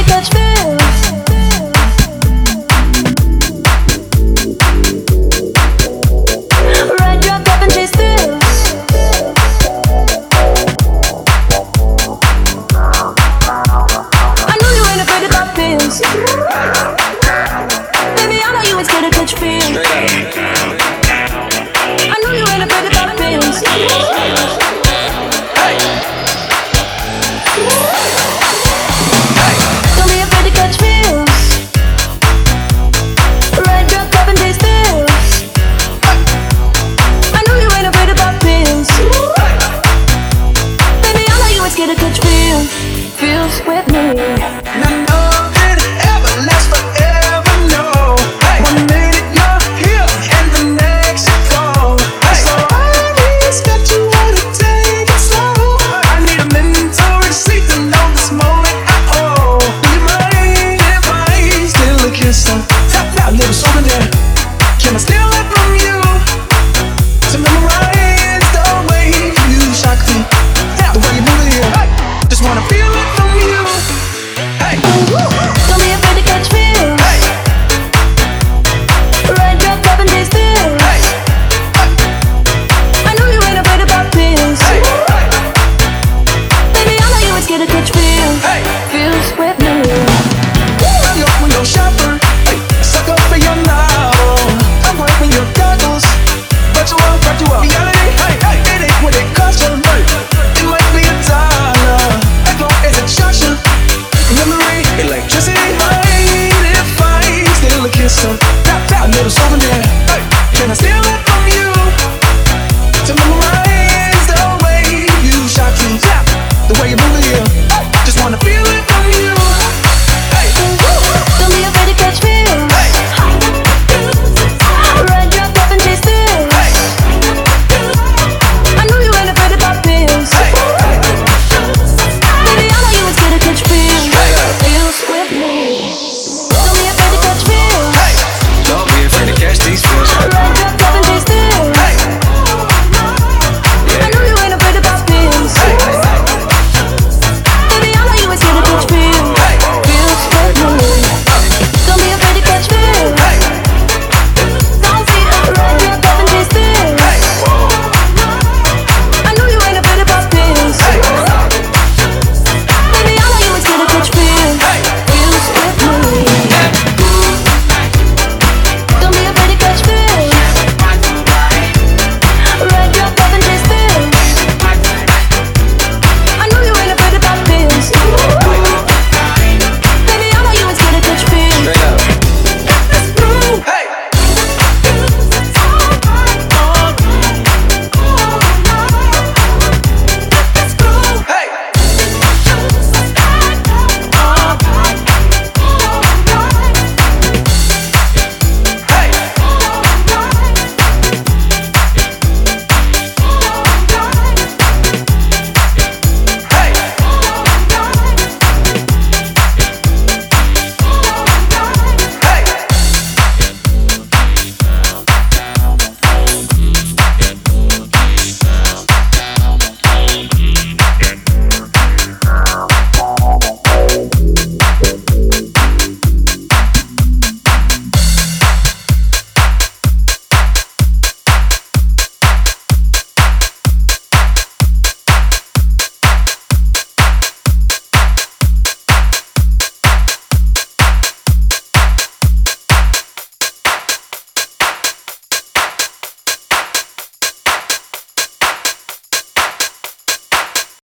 to catch feels. Ride your cup and chase thrills. I know you ain't afraid to pop pills. Baby, I know you ain't scared to catch feels. I know you ain't afraid to pop pills. Don't be afraid to catch feels. Ride your cup and taste thrills. I know you ain't afraid to pop pills. Baby, I know you ain't scared to catch feels. Feels with me.